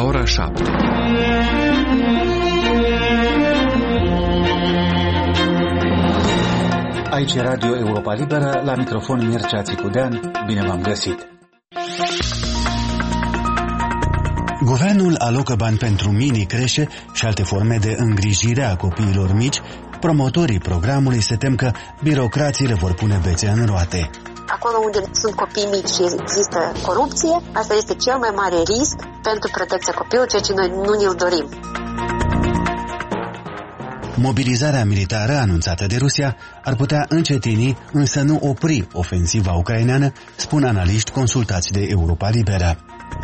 la ora 7. Aici Radio Europa Liberă, la microfon Mircea Țicudean, bine v-am găsit. Guvernul alocă bani pentru mini-creșe și alte forme de îngrijire a copiilor mici. Promotorii programului se tem că birocrații le vor pune bețe în roate. Acolo unde sunt copii mici și există corupție, asta este cel mai mare risc pentru protecția copilului, ceea ce noi nu ne-l dorim. Mobilizarea militară anunțată de Rusia ar putea încetini, însă nu opri ofensiva ucraineană, spun analiști consultați de Europa Liberă.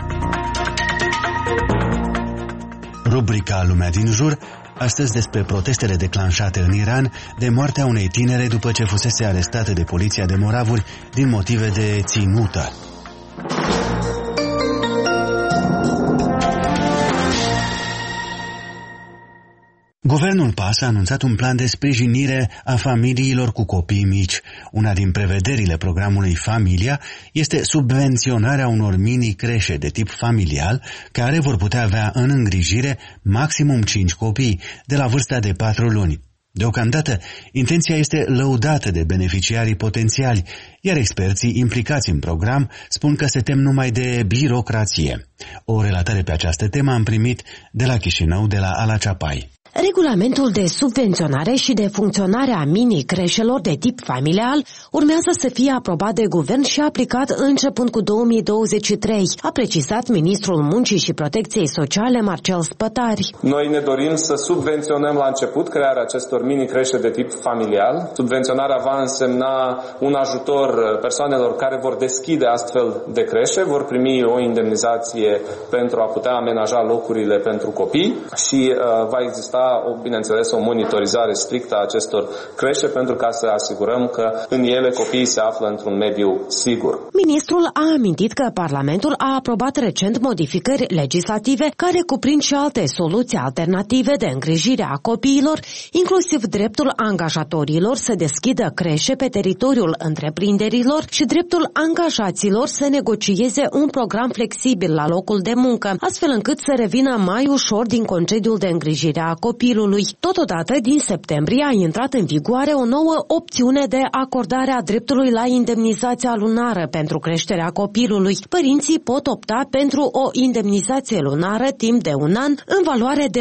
Rubrica Lumea din jur, astăzi despre protestele declanșate în Iran de moartea unei tinere după ce fusese arestată de poliția de moravuri din motive de ținută. Guvernul PAS a anunțat un plan de sprijinire a familiilor cu copii mici. Una din prevederile programului Familia este subvenționarea unor mini-creșe de tip familial, care vor putea avea în îngrijire maximum 5 copii, de la vârsta de 4 luni. Deocamdată, intenția este lăudată de beneficiarii potențiali, iar experții implicați în program spun că se tem numai de birocrație. O relatare pe această temă am primit de la Chișinău, de la Ala Ceapai. Regulamentul de subvenționare și de funcționare a mini-creșelor de tip familial urmează să fie aprobat de guvern și aplicat începând cu 2023, a precizat ministrul Muncii și Protecției Sociale Marcel Spătari. Noi ne dorim să subvenționăm la început crearea acestor mini-creșe de tip familial. Subvenționarea va însemna un ajutor persoanelor care vor deschide astfel de creșe, vor primi o indemnizație pentru a putea amenaja locurile pentru copii și va exista bineînțeles, o monitorizare strictă a acestor creșe pentru ca să asigurăm că în ele copiii se află într-un mediu sigur. Ministrul a amintit că Parlamentul a aprobat recent modificări legislative care cuprind și alte soluții alternative de îngrijire a copiilor, inclusiv dreptul angajatorilor să deschidă creșe pe teritoriul întreprinderilor și dreptul angajaților să negocieze un program flexibil la locul de muncă, astfel încât să revină mai ușor din concediul de îngrijire a copilului. Totodată, din septembrie a intrat în vigoare o nouă opțiune de acordare a dreptului la indemnizația lunară pentru creșterea copilului. Părinții pot opta pentru o indemnizație lunară timp de un an în valoare de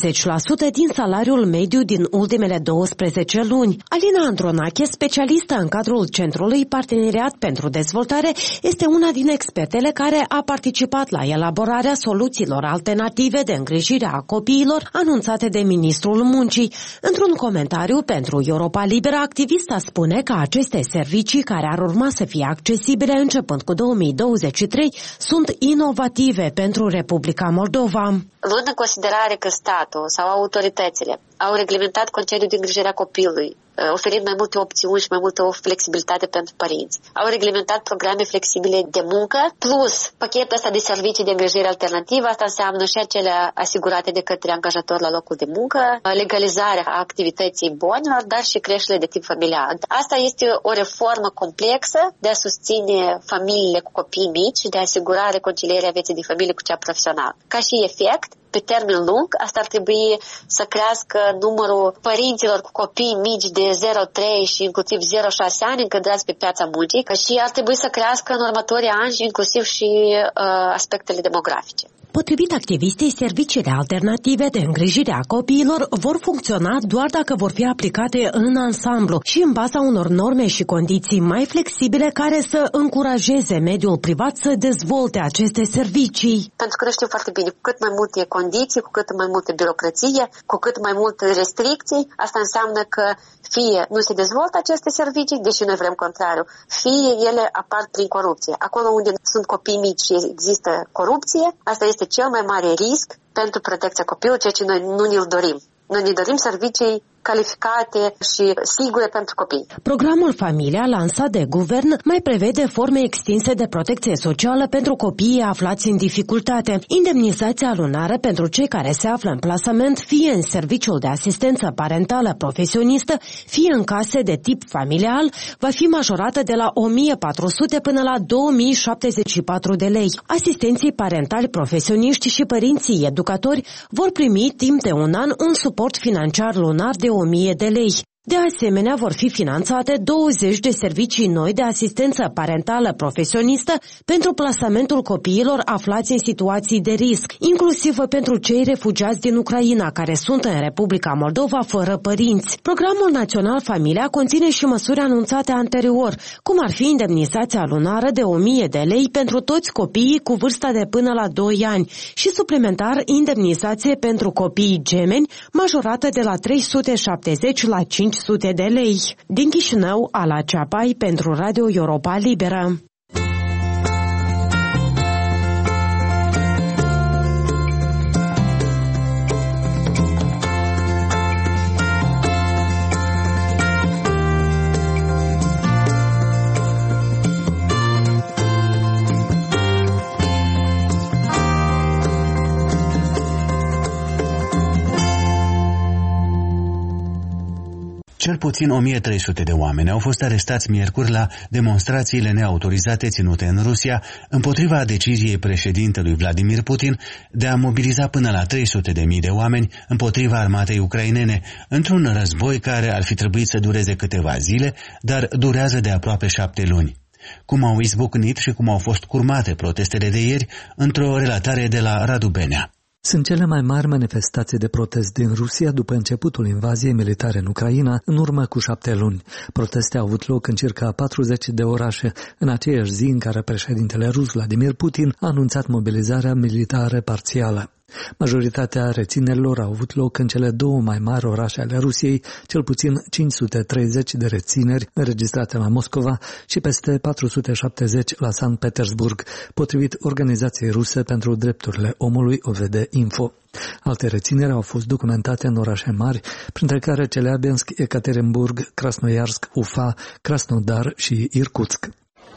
90% din salariul mediu din ultimele 12 luni. Alina Andronache, specialistă în cadrul Centrului Parteneriat pentru Dezvoltare, este una din expertele care a participat la elaborarea soluțiilor alternative de îngrijire a copiilor anunțate de Ministrul Muncii. Într-un comentariu pentru Europa Liberă, activista spune că aceste servicii, care ar urma să fie accesibile începând cu 2023, sunt inovative pentru Republica Moldova. Luând în considerare că statul sau autoritățile au reglementat concediul de îngrijire a copilului, oferind mai multe opțiuni și mai multă flexibilitate pentru părinți. Au reglementat programe flexibile de muncă, plus pachetul ăsta de servicii de îngrijire alternativă, asta înseamnă și acele asigurate de către angajator la locul de muncă, legalizarea activității bonilor, dar și creșterile de tip familial. Asta este o reformă complexă de a susține familiile cu copii mici și de a asigura reconcilierea vieții de familie cu cea profesională. Ca și efect, pe termen lung, asta ar trebui să crească numărul părinților cu copii mici de 0,3 și inclusiv 0,6 ani încadrați pe piața muncii, că și ar trebui să crească în următorii ani inclusiv și aspectele demografice. Potrivit activistei, serviciile alternative de îngrijire a copiilor vor funcționa doar dacă vor fi aplicate în ansamblu și în baza unor norme și condiții mai flexibile care să încurajeze mediul privat să dezvolte aceste servicii. Pentru că noi știm foarte bine, cu cât mai multe condiții, cu cât mai multe birocrație, cu cât mai multe restricții, asta înseamnă că fie nu se dezvoltă aceste servicii, deși noi vrem contrariu, fie ele apar prin corupție. Acolo unde sunt copii mici și există corupție, asta este cel mai mare risc pentru protecția copilului, ceea ce noi nu ne-l dorim. Noi ne dorim servicii calificate și sigure pentru copii. Programul Familia, lansat de guvern, mai prevede forme extinse de protecție socială pentru copiii aflați în dificultate. Indemnizația lunară pentru cei care se află în plasament, fie în serviciul de asistență parentală profesionistă, fie în case de tip familial, va fi majorată de la 1.400 până la 2.074 de lei. Asistenții parentali profesioniști și părinții educatori vor primi timp de un an un suport financiar lunar de 1.000 de lei. De asemenea, vor fi finanțate 20 de servicii noi de asistență parentală profesionistă pentru plasamentul copiilor aflați în situații de risc, inclusiv pentru cei refugiați din Ucraina care sunt în Republica Moldova fără părinți. Programul Național Familia conține și măsuri anunțate anterior, cum ar fi indemnizația lunară de 1.000 de lei pentru toți copiii cu vârsta de până la 2 ani și suplimentar indemnizație pentru copiii gemeni, majorată de la 370 la 500 de lei. Din Chișinău, Ala Ceapai pentru Radio Europa Liberă. Cel puțin 1300 de oameni au fost arestați miercuri la demonstrațiile neautorizate ținute în Rusia împotriva deciziei președintelui Vladimir Putin de a mobiliza până la 300.000 de oameni împotriva armatei ucrainene într-un război care ar fi trebuit să dureze câteva zile, dar durează de aproape 7 luni. Cum au izbucnit și cum au fost curmate protestele de ieri într-o relatare de la Radu Benea. Sunt cele mai mari manifestații de protest din Rusia după începutul invaziei militare în Ucraina, în urmă cu 7 luni. Proteste au avut loc în circa 40 de orașe, în aceeași zi în care președintele rus Vladimir Putin a anunțat mobilizarea militară parțială. Majoritatea reținerilor au avut loc în cele două mai mari orașe ale Rusiei, cel puțin 530 de rețineri înregistrate la Moscova și peste 470 la Sankt Petersburg, potrivit Organizației Ruse pentru Drepturile Omului OVD Info. Alte rețineri au fost documentate în orașe mari, printre care Chelyabinsk, Ekaterinburg, Krasnoyarsk, Ufa, Krasnodar și Irkutsk.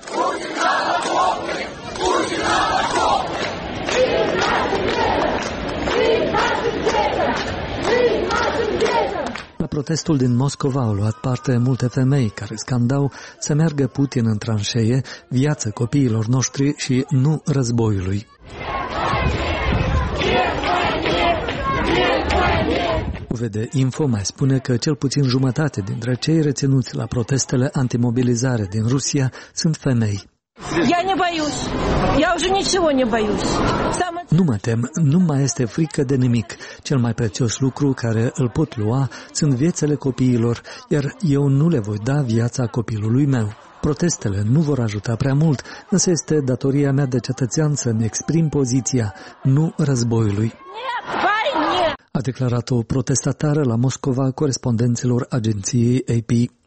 La protestul din Moscova au luat parte multe femei care scandau să meargă Putin în tranșee, viață copiilor noștri și nu războiului. UVD Info mai spune că cel puțin jumătate dintre cei reținuți la protestele antimobilizare din Rusia sunt femei. Nu mă tem, nu mai este frică de nimic. Cel mai prețios lucru care îl pot lua sunt viețile copiilor, iar eu nu le voi da viața copilului meu. Protestele nu vor ajuta prea mult, însă este datoria mea de cetățean să-mi exprim poziția, nu războiului. A declarat o protestatară la Moscova corespondenților agenției AP.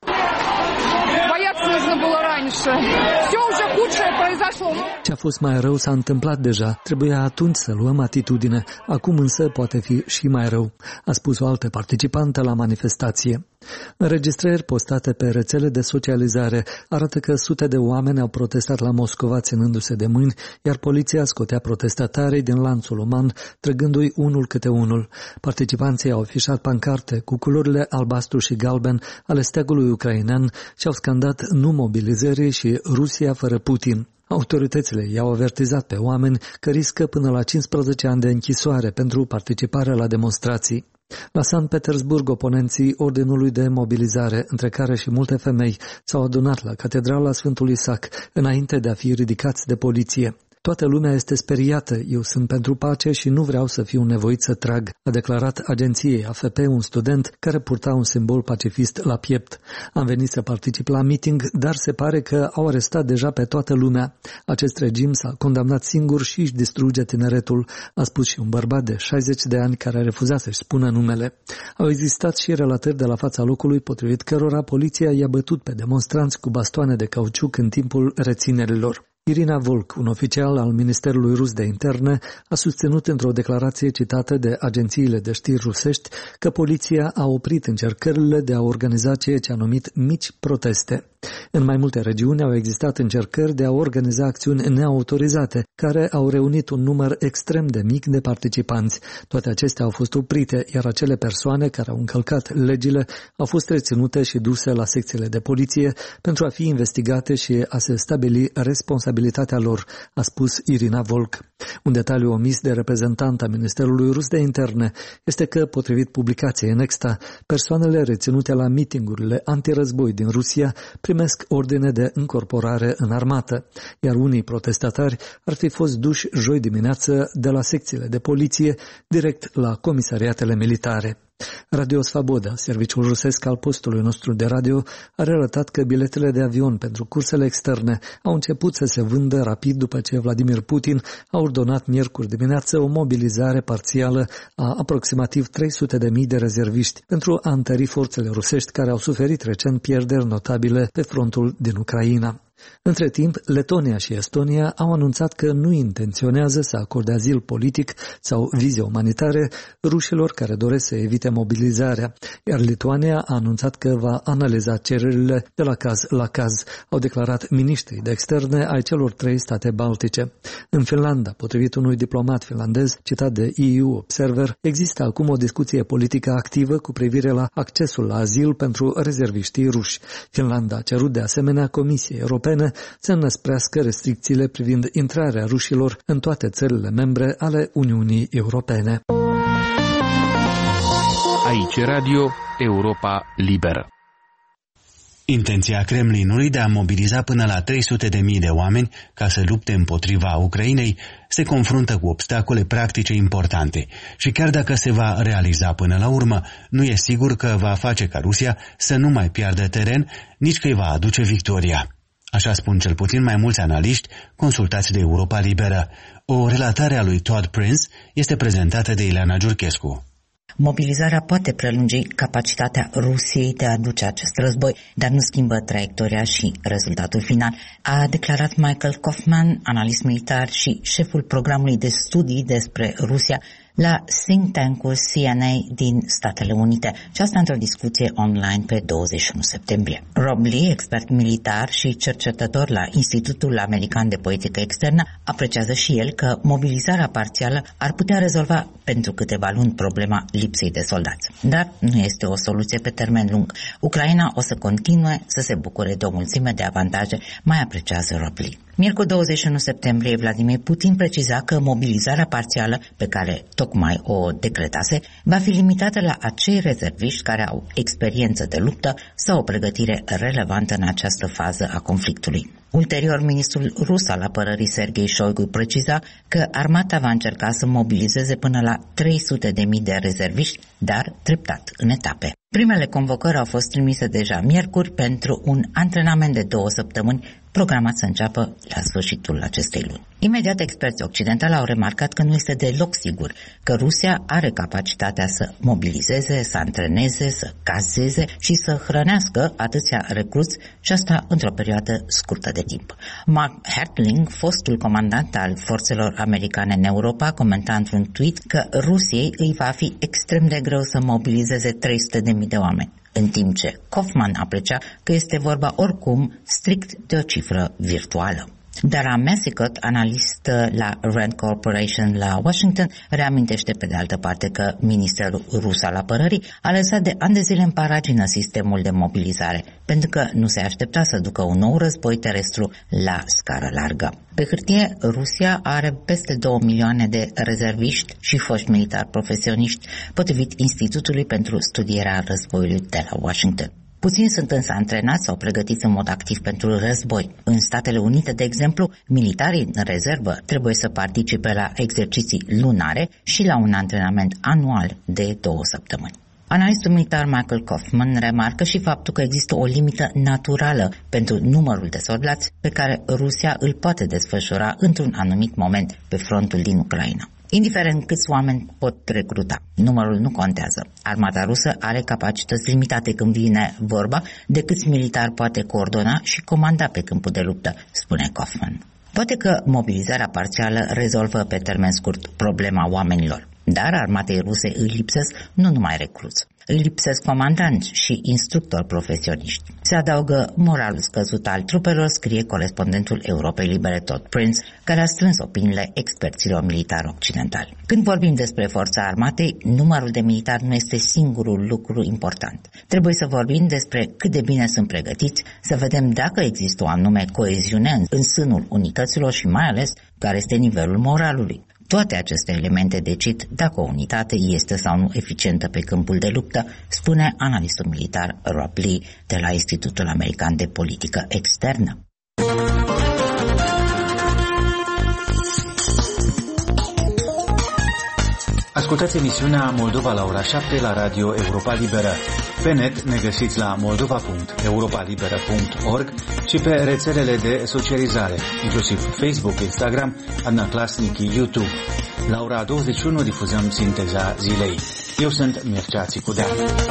Ce a fost mai rău s-a întâmplat deja. Trebuia atunci să luăm atitudine. Acum însă poate fi și mai rău, a spus o altă participantă la manifestație. Înregistrări postate pe rețele de socializare arată că sute de oameni au protestat la Moscova ținându-se de mâini, iar poliția scotea protestatarii din lanțul uman, trăgându-i unul câte unul. Participanții au afișat pancarte cu culorile albastru și galben ale steagului ucrainean și au scandat nu mobilizării și Rusia fără Putin. Autoritățile i-au avertizat pe oameni că riscă până la 15 ani de închisoare pentru participarea la demonstrații. La Sankt Petersburg, oponenții ordinului de mobilizare, între care și multe femei, s-au adunat la Catedrala Sfântul Isaac, înainte de a fi ridicați de poliție. Toată lumea este speriată, eu sunt pentru pace și nu vreau să fiu nevoit să trag, a declarat agenției AFP un student care purta un simbol pacifist la piept. Am venit să particip la meeting, dar se pare că au arestat deja pe toată lumea. Acest regim s-a condamnat singur și își distruge tineretul, a spus și un bărbat de 60 de ani care a refuzat să-și spună numele. Au existat și relatări de la fața locului, potrivit cărora poliția i-a bătut pe demonstranți cu bastoane de cauciuc în timpul reținerilor. Irina Volk, un oficial al Ministerului Rus de Interne, a susținut într-o declarație citată de agențiile de știri rusești că poliția a oprit încercările de a organiza ceea ce a numit mici proteste. În mai multe regiuni au existat încercări de a organiza acțiuni neautorizate, care au reunit un număr extrem de mic de participanți. Toate acestea au fost oprite, iar acele persoane care au încălcat legile au fost reținute și duse la secțiile de poliție pentru a fi investigate și a se stabili responsabilitatea lor, a spus Irina Volk. Un detaliu omis de reprezentanta Ministerului Rus de Interne este că, potrivit publicației Nexta, persoanele reținute la mitingurile antirăzboi din Rusia primesc ordine de încorporare în armată, iar unii protestatari ar fi fost duși joi dimineață de la secțiile de poliție direct la comisariatele militare. Radio Svaboda, serviciul rusesc al postului nostru de radio, a relatat că biletele de avion pentru cursele externe au început să se vândă rapid după ce Vladimir Putin a ordonat miercuri dimineață o mobilizare parțială a aproximativ 300.000 de rezerviști pentru a întări forțele rusești care au suferit recent pierderi notabile pe frontul din Ucraina. Între timp, Letonia și Estonia au anunțat că nu intenționează să acorde azil politic sau vize umanitare rușilor care doresc să evite mobilizarea, iar Lituania a anunțat că va analiza cererile de la caz la caz, au declarat miniștrii de externe ai celor 3 state baltice. În Finlanda, potrivit unui diplomat finlandez citat de EU Observer, există acum o discuție politică activă cu privire la accesul la azil pentru rezerviștii ruși. Finlanda a cerut de asemenea Comisiei Europene să înăsprească restricțiile privind intrarea rușilor în toate țările membre ale Uniunii Europene. Aici Radio Europa Liberă. Intenția Kremlinului de a mobiliza până la 300.000 de oameni ca să lupte împotriva Ucrainei se confruntă cu obstacole practice importante și chiar dacă se va realiza până la urmă, nu e sigur că va face ca Rusia să nu mai piardă teren, nici că îi va aduce victoria. Așa spun cel puțin mai mulți analiști consultați de Europa Liberă. O relatare a lui Todd Prince este prezentată de Ileana Giurchescu. Mobilizarea poate prelungi capacitatea Rusiei de a duce acest război, dar nu schimbă traiectoria și rezultatul final, a declarat Michael Kaufman, analist militar și șeful programului de studii despre Rusia la think tank-ul CNA din Statele Unite, și asta într-o discuție online pe 21 septembrie. Rob Lee, expert militar și cercetător la Institutul American de Politică Externă, apreciază și el că mobilizarea parțială ar putea rezolva pentru câteva luni problema lipsei de soldați. Dar nu este o soluție pe termen lung. Ucraina o să continue să se bucure de o mulțime de avantaje, mai apreciază Rob Lee. Miercuri 21 septembrie, Vladimir Putin preciza că mobilizarea parțială pe care tocmai o decretase va fi limitată la acei rezerviști care au experiență de luptă sau o pregătire relevantă în această fază a conflictului. Ulterior, ministrul rus al apărării Sergei Shoigu preciza că armata va încerca să mobilizeze până la 300.000 de rezerviști, dar treptat, în etape. Primele convocări au fost trimise deja miercuri pentru un antrenament de 2 săptămâni programat să înceapă la sfârșitul acestei luni. Imediat, experții occidentali au remarcat că nu este deloc sigur că Rusia are capacitatea să mobilizeze, să antreneze, să cazeze și să hrănească atâția recruți, și asta într-o perioadă scurtă de timp. Mark Hertling, fostul comandant al forțelor americane în Europa, comenta într-un tweet că Rusiei îi va fi extrem de greu să mobilizeze 300.000 de oameni, în timp ce Kaufman aprecia că este vorba oricum strict de o cifră virtuală. Dara Massicot, analist la Rand Corporation la Washington, reamintește pe de altă parte că Ministerul Rus al Apărării a lăsat de ani de zile în paragină sistemul de mobilizare, pentru că nu se aștepta să ducă un nou război terestru la scară largă. Pe hârtie, Rusia are peste 2 milioane de rezerviști și foști militari profesioniști, potrivit Institutului pentru Studierea Războiului de la Washington. Puțini sunt însă antrenați sau pregătiți în mod activ pentru război. În Statele Unite, de exemplu, militarii în rezervă trebuie să participe la exerciții lunare și la un antrenament anual de 2 săptămâni. Analistul militar Michael Kaufman remarcă și faptul că există o limită naturală pentru numărul de soldați pe care Rusia îl poate desfășura într-un anumit moment pe frontul din Ucraina. Indiferent câți oameni pot recruta, numărul nu contează. Armata rusă are capacități limitate când vine vorba de câți militari poate coordona și comanda pe câmpul de luptă, spune Kaufman. Poate că mobilizarea parțială rezolvă pe termen scurt problema oamenilor, dar armatei ruse îi lipsesc nu numai recruți. Îi lipsesc comandanți și instructori profesioniști. Se adaugă moralul scăzut al trupelor, scrie corespondentul Europei Libere Todd Prince, care a strâns opiniile experților militari occidentali. Când vorbim despre forța armatei, numărul de militari nu este singurul lucru important. Trebuie să vorbim despre cât de bine sunt pregătiți, să vedem dacă există o anume coeziune în sânul unităților și mai ales care este nivelul moralului. Toate aceste elemente decid dacă o unitate este sau nu eficientă pe câmpul de luptă, spune analistul militar Rob Lee de la Institutul American de Politică Externă. Ascultați emisiunea Moldova la ora 7 la Radio Europa Liberă. Pe net ne găsiți la moldova.europalibera.org și pe rețelele de socializare, inclusiv Facebook, Instagram, Adnaclasnic, YouTube. La ora 21 difuzăm sinteza zilei. Eu sunt Mircea Țicudea.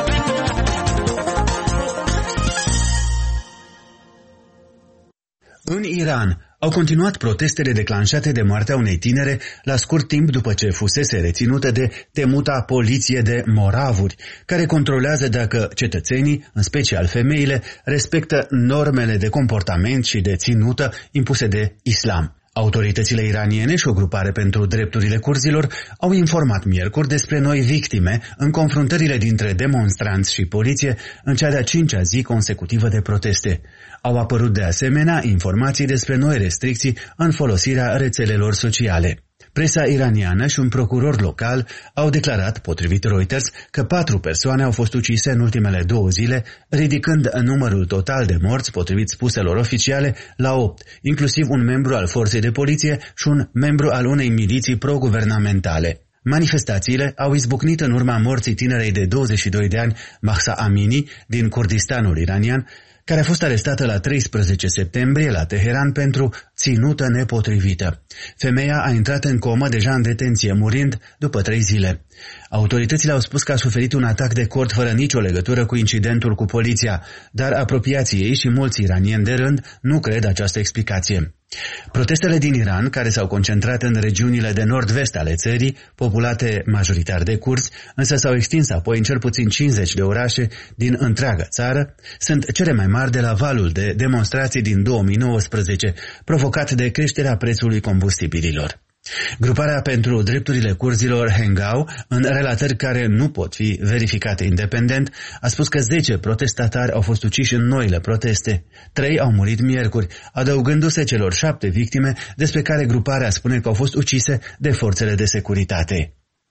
În Iran au continuat protestele declanșate de moartea unei tinere la scurt timp după ce fusese reținută de temuta poliție de moravuri, care controlează dacă cetățenii, în special femeile, respectă normele de comportament și de ținută impuse de islam. Autoritățile iraniene și o grupare pentru drepturile curzilor au informat miercuri despre noi victime în confruntările dintre demonstranți și poliție în cea de-a 5-a zi consecutivă de proteste. Au apărut de asemenea informații despre noi restricții în folosirea rețelelor sociale. Presa iraniană și un procuror local au declarat, potrivit Reuters, că 4 persoane au fost ucise în ultimele 2 zile, ridicând numărul total de morți, potrivit spuselor oficiale, la 8, inclusiv un membru al forței de poliție și un membru al unei miliții pro-guvernamentale. Manifestațiile au izbucnit în urma morții tinerei de 22 de ani, Mahsa Amini, din Kurdistanul iranian, care a fost arestată la 13 septembrie la Teheran pentru ținută nepotrivită. Femeia a intrat în comă deja în detenție, murind după 3 zile. Autoritățile au spus că a suferit un atac de cord fără nicio legătură cu incidentul cu poliția, dar apropiații ei și mulți iranieni de rând nu cred această explicație. Protestele din Iran, care s-au concentrat în regiunile de nord-vest ale țării, populate majoritar de curzi, însă s-au extins apoi în cel puțin 50 de orașe din întreaga țară, sunt cele mai mari de la valul de demonstrații din 2019, provocat de creșterea prețului combustibililor. Gruparea pentru drepturile curzilor Hengau, în relatări care nu pot fi verificate independent, a spus că 10 protestatari au fost uciși în noile proteste. 3 au murit miercuri, adăugându-se celor 7 victime despre care gruparea spune că au fost ucise de forțele de securitate.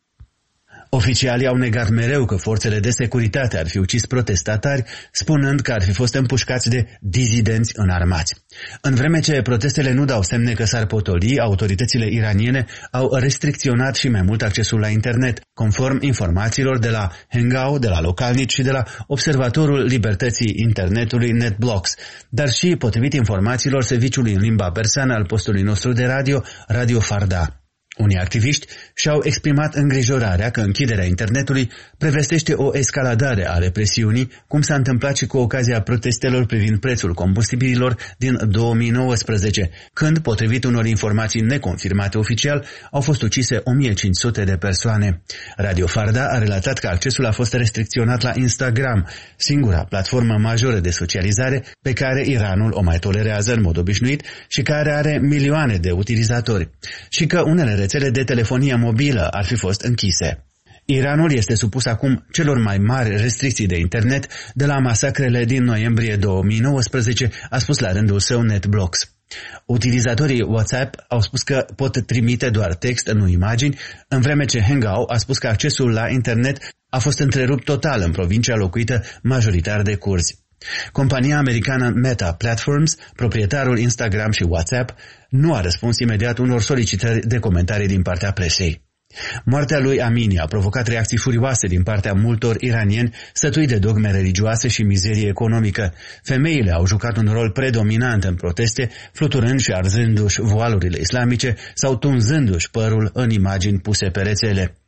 Oficialii au negat mereu că forțele de securitate ar fi ucis protestatari, spunând că ar fi fost împușcați de dizidenți înarmați. În vreme ce protestele nu dau semne că s-ar potoli, autoritățile iraniene au restricționat și mai mult accesul la internet, conform informațiilor de la Hengau, de la localnici și de la Observatorul Libertății Internetului NetBlocks, dar și, potrivit informațiilor serviciului în limba persană al postului nostru de radio, Radio Farda. Unii activiști și-au exprimat îngrijorarea că închiderea internetului prevestește o escaladare a represiunii, cum s-a întâmplat și cu ocazia protestelor privind prețul combustibililor din 2019, când, potrivit unor informații neconfirmate oficial, au fost ucise 1500 de persoane. Radio Farda a relatat că accesul a fost restricționat la Instagram, singura platformă majoră de socializare pe care Iranul o mai tolerează în mod obișnuit și care are milioane de utilizatori, și că unele rețele de telefonie mobilă ar fi fost închise. Iranul este supus acum celor mai mari restricții de internet de la masacrele din noiembrie 2019, a spus la rândul său NetBlocks. Utilizatorii WhatsApp au spus că pot trimite doar text, nu imagini, în vreme ce Hangouts a spus că accesul la internet a fost întrerupt total în provincia locuită majoritar de curzi. Compania americană Meta Platforms, proprietarul Instagram și WhatsApp, nu a răspuns imediat unor solicitări de comentarii din partea presei. Moartea lui Amini a provocat reacții furioase din partea multor iranieni sătui de dogme religioase și mizerie economică. Femeile au jucat un rol predominant în proteste, fluturând și arzându-și voalurile islamice sau tunzându-și părul în imagini puse pe rețele.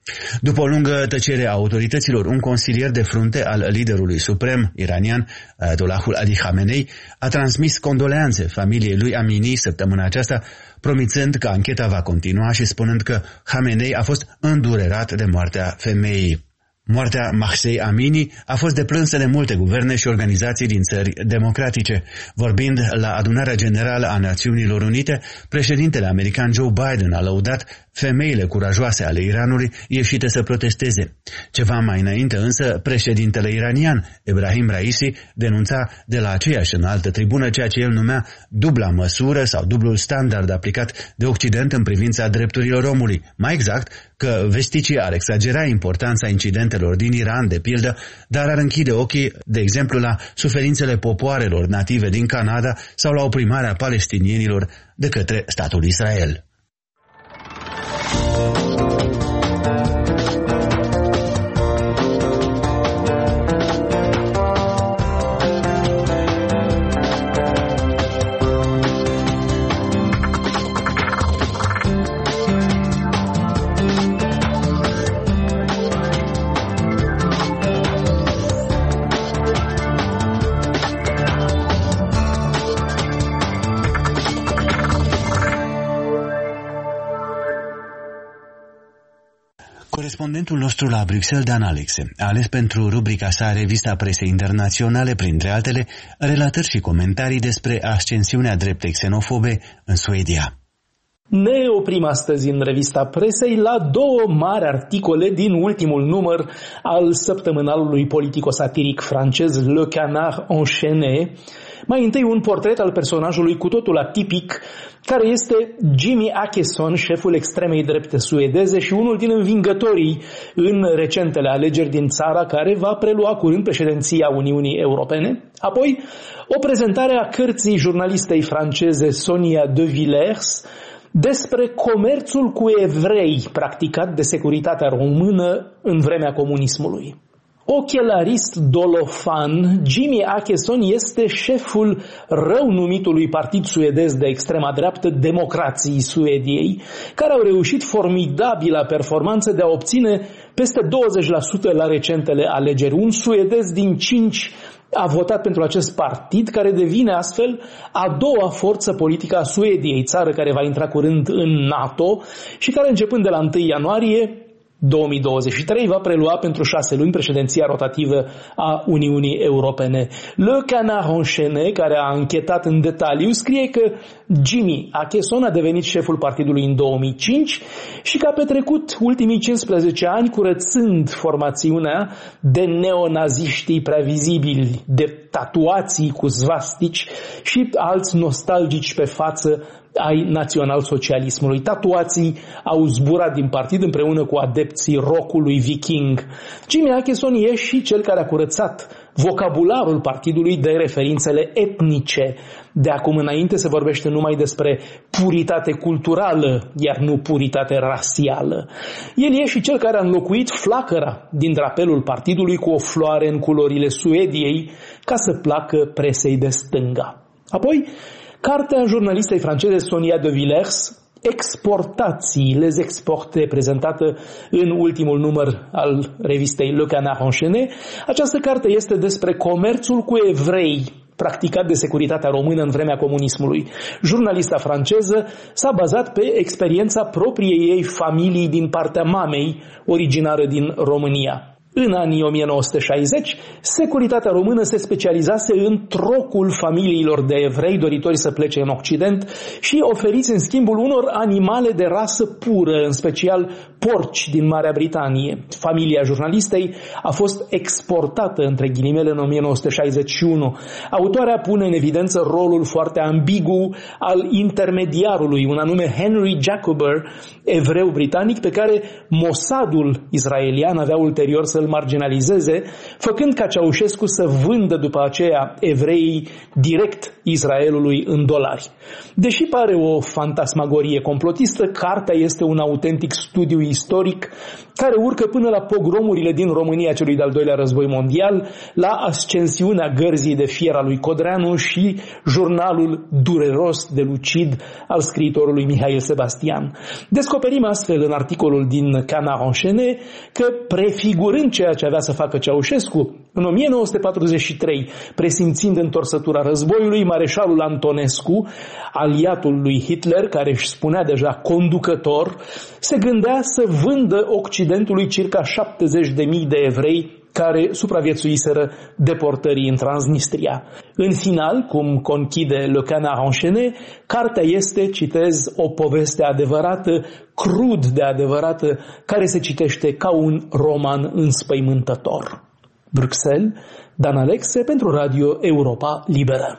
După o lungă tăcere a autorităților, un consilier de frunte al liderului suprem iranian, Ayatollahul Ali Khamenei, a transmis condoleanțe familiei lui Amini săptămâna aceasta, promițând că ancheta va continua și spunând că Khamenei a fost îndurerat de moartea femeii. Moartea Mahsei Amini a fost deplânsă de multe guverne și organizații din țări democratice. Vorbind la Adunarea Generală a Națiunilor Unite, președintele american Joe Biden a lăudat femeile curajoase ale Iranului ieșite să protesteze. Ceva mai înainte însă, președintele iranian, Ebrahim Raisi, denunța de la aceeași înaltă tribună ceea ce el numea dubla măsură sau dublul standard aplicat de Occident în privința drepturilor omului. Mai exact, că vesticii ar exagera importanța incidentelor din Iran, de pildă, dar ar închide ochii, de exemplu, la suferințele popoarelor native din Canada sau la oprimarea palestinienilor de către statul Israel. Corespondentul nostru la Bruxelles, Dan Alexe, a ales pentru rubrica sa Revista Presei Internaționale, printre altele, relatări și comentarii despre ascensiunea dreptei xenofobe în Suedia. Ne oprim astăzi în Revista Presei la două mari articole din ultimul număr al săptămânalului politico-satiric francez Le Canard Enchaîné. Mai întâi un portret al personajului cu totul atipic, care este Jimmy Åkesson, șeful extremei drepte suedeze și unul din învingătorii în recentele alegeri din țara, care va prelua curând președinția Uniunii Europene. Apoi, o prezentare a cărții jurnalistei franceze Sonia de Villers despre comerțul cu evrei practicat de securitatea română în vremea comunismului. Ochelarist dolofan, Jimmy Åkesson este șeful rău numitului partid suedez de extrema dreaptă Democrații Suediei, care au reușit formidabila performanță de a obține peste 20% la recentele alegeri. Un suedez din 5 a votat pentru acest partid, care devine astfel a doua forță politică a Suediei, țară care va intra curând în NATO și care începând de la 1 ianuarie 2023 va prelua pentru 6 luni președinția rotativă a Uniunii Europene. Le Canard Enchaîné, care a anchetat în detaliu, scrie că Jimmy Åkesson a devenit șeful partidului în 2005 și că a petrecut ultimii 15 ani curățând formațiunea de neonaziștii previzibili, de tatuații cu svastici și alți nostalgici pe față ai național-socialismului. Tatuații au zburat din partid împreună cu adepții rockului viking. Jimmy Åkesson e și cel care a curățat vocabularul partidului de referințele etnice. De acum înainte se vorbește numai despre puritate culturală, iar nu puritate rasială. El e și cel care a înlocuit flacăra din drapelul partidului cu o floare în culorile Suediei, ca să placă presei de stânga. Apoi, cartea jurnalistei franceze Sonia de Villers, Exportații, les exporte, prezentată în ultimul număr al revistei Le Canard Enchaîné. Această carte este despre comerțul cu evrei practicat de securitatea română în vremea comunismului. Jurnalista franceză s-a bazat pe experiența propriei ei familii din partea mamei, originară din România. În anii 1960, securitatea română se specializase în trocul familiilor de evrei doritori să plece în Occident și oferiți în schimbul unor animale de rasă pură, în special porci din Marea Britanie. Familia jurnalistei a fost exportată, între ghilimele, în 1961. Autoarea pune în evidență rolul foarte ambigu al intermediarului, un anume Henry Jacober, evreu britanic, pe care Mossadul israelian avea ulterior să-l să-l marginalizeze, făcând ca Ceaușescu să vândă după aceea evreii direct Israelului în dolari. Deși pare o fantasmagorie complotistă, cartea este un autentic studiu istoric care urcă până la pogromurile din România celui de-al doilea război mondial, la ascensiunea gărzii de fier a lui Codreanu și jurnalul dureros de lucid al scriitorului Mihail Sebastian. Descoperim astfel în articolul din Canard Enchaîné că, prefigurând ceea ce avea să facă Ceaușescu, în 1943, presimțind întorsătura războiului, mareșalul Antonescu, aliatul lui Hitler, care își spunea deja conducător, se gândea să vândă Occidentului circa 70.000 de evrei care supraviețuiseră deportării în Transnistria. În final, cum conchide Le Canard Enchaîné, cartea este, citez, o poveste adevărată, crud de adevărată, care se citește ca un roman înspăimântător. Bruxelles, Dan Alexe pentru Radio Europa Liberă.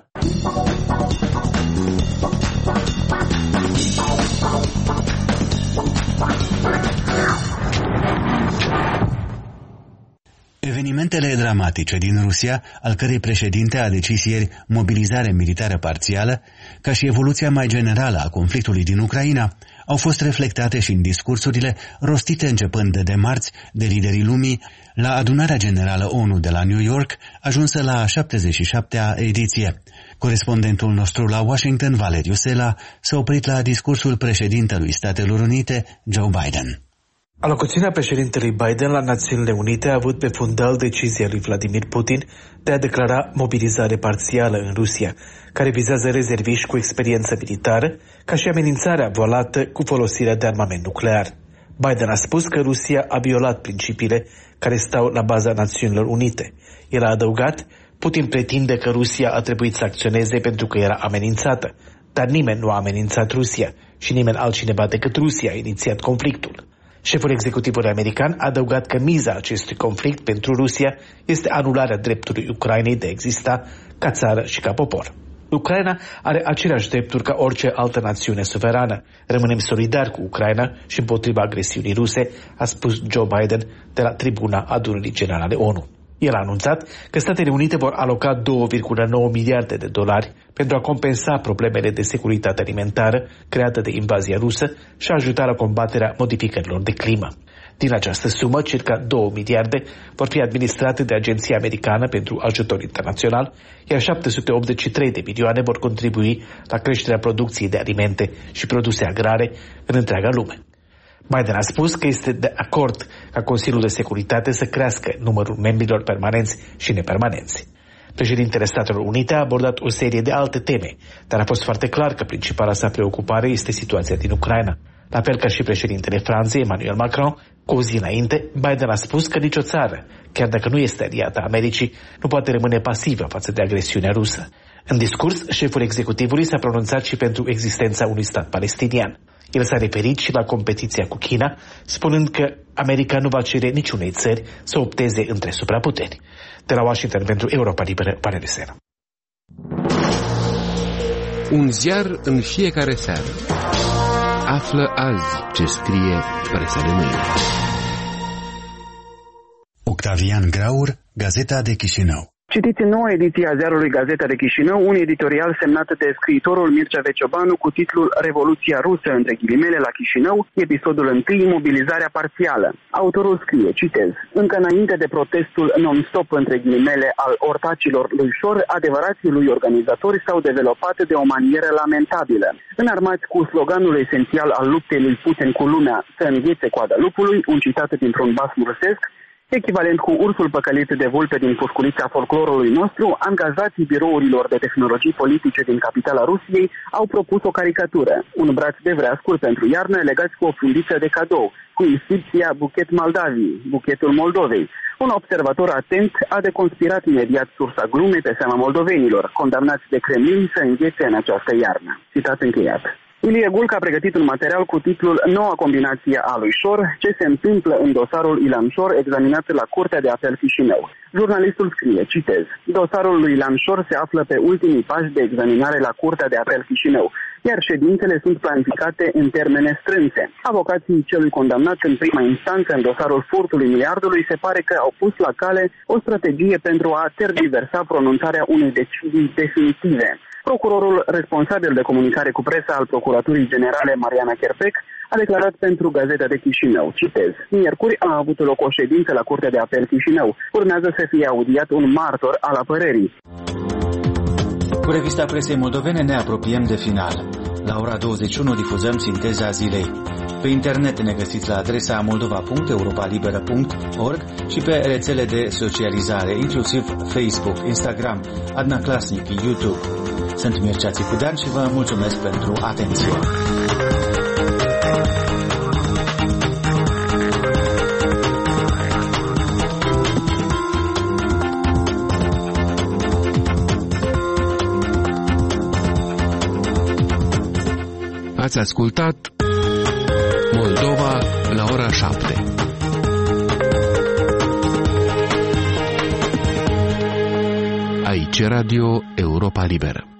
Evenimentele dramatice din Rusia, al cărei președinte a decis ieri mobilizare militară parțială, ca și evoluția mai generală a conflictului din Ucraina, au fost reflectate și în discursurile rostite începând de marți de liderii lumii la adunarea generală ONU de la New York, ajunsă la 77-a ediție. Corespondentul nostru la Washington, Valeriu Sela, s-a oprit la discursul președintelui Statelor Unite, Joe Biden. Alocuțiunea președintelui Biden la Națiunile Unite a avut pe fundal decizia lui Vladimir Putin de a declara mobilizare parțială în Rusia, care vizează rezerviști cu experiență militară, ca și amenințarea volată cu folosirea de armament nuclear. Biden a spus că Rusia a violat principiile care stau la baza Națiunilor Unite. El a adăugat, Putin pretinde că Rusia a trebuit să acționeze pentru că era amenințată, dar nimeni nu a amenințat Rusia și nimeni altcineva decât Rusia a inițiat conflictul. Șeful executivului american a adăugat că miza acestui conflict pentru Rusia este anularea dreptului Ucrainei de a exista ca țară și ca popor. Ucraina are aceleași drepturi ca orice altă națiune suverană. Rămânem solidari cu Ucraina și împotriva agresiunii ruse, a spus Joe Biden de la tribuna adunării generale ONU. El a anunțat că Statele Unite vor aloca 2,9 miliarde de dolari pentru a compensa problemele de securitate alimentară create de invazia rusă și a ajuta la combaterea modificărilor de climă. Din această sumă, circa 2 miliarde vor fi administrate de Agenția Americană pentru Ajutor Internațional, iar 783 de milioane vor contribui la creșterea producției de alimente și produse agrare în întreaga lume. Biden a spus că este de acord ca Consiliul de Securitate să crească numărul membrilor permanenți și nepermanenți. Președintele Statelor Unite a abordat o serie de alte teme, dar a fost foarte clar că principala sa preocupare este situația din Ucraina. La fel ca și președintele Franței, Emmanuel Macron, cu o zi înainte, Biden a spus că nicio țară, chiar dacă nu este aliată a Americii, nu poate rămâne pasivă față de agresiunea rusă. În discurs, șeful executivului s-a pronunțat și pentru existența unui stat palestinian. El s-a referit și la competiția cu China, spunând că America nu va cere niciunei țări să opteze între supraputeri. De la Washington pentru Europa Liberă, Valeriu Sela. Un ziar în fiecare seară. Află azi ce scrie presa de mâine. Octavian Graur, Gazeta de Chișinău. Citiți în noua ediție a ziarului Gazeta de Chișinău un editorial semnat de scriitorul Mircea Veciobanu cu titlul Revoluția rusă, între ghilimele, la Chișinău, episodul 1, mobilizarea parțială. Autorul scrie, citez, încă înainte de protestul non-stop, între ghilimele, al ortacilor lui Șor, adevărații lui organizatori s-au dezvoltat de o manieră lamentabilă. Înarmați cu sloganul esențial al luptei lui Putin cu lumea, să înghețe coada lupului, un citat dintr-un basm rusesc, echivalent cu ursul păcălit de vulpe din pușculița folclorului nostru, angajații birourilor de tehnologii politice din capitala Rusiei au propus o caricatură, un braț de vreascuri pentru iarnă legați cu o fundiță de cadou, cu inscripția Buchet Moldavii, buchetul Moldovei. Un observator atent a deconspirat imediat sursa glumei pe seama moldovenilor, condamnați de Kremlin să înghețe în această iarnă. Citat încheiat. Ilie Gulc a pregătit un material cu titlul Noua combinație a lui Șor, ce se întâmplă în dosarul Ilan Șor examinat la Curtea de Apel Chișinău. Jurnalistul scrie, citez, dosarul lui Ilan Șor se află pe ultimii pași de examinare la Curtea de Apel Chișinău. iar ședințele sunt planificate în termene strânse. Avocații celui condamnat în prima instanță în dosarul furtului miliardului se pare că au pus la cale o strategie pentru a tergiversa pronunțarea unei decizii definitive. Procurorul responsabil de comunicare cu presa al Procuraturii Generale, Mariana Cherpec, a declarat pentru Gazeta de Chișinău, citez, miercuri a avut loc o ședință la Curtea de Apel Chișinău. Urmează să fie audiat un martor al apărării. Cu revista presei moldovene ne apropiem de final. La ora 21 difuzăm sinteza zilei. Pe internet ne găsiți la adresa moldova.europalibera.org și pe rețele de socializare, inclusiv Facebook, Instagram, Adna Klasnic, YouTube. Sunt Mircea Țicudean și vă mulțumesc pentru atenție. Ați ascultat Moldova la ora 7. Aici Radio Europa Liberă.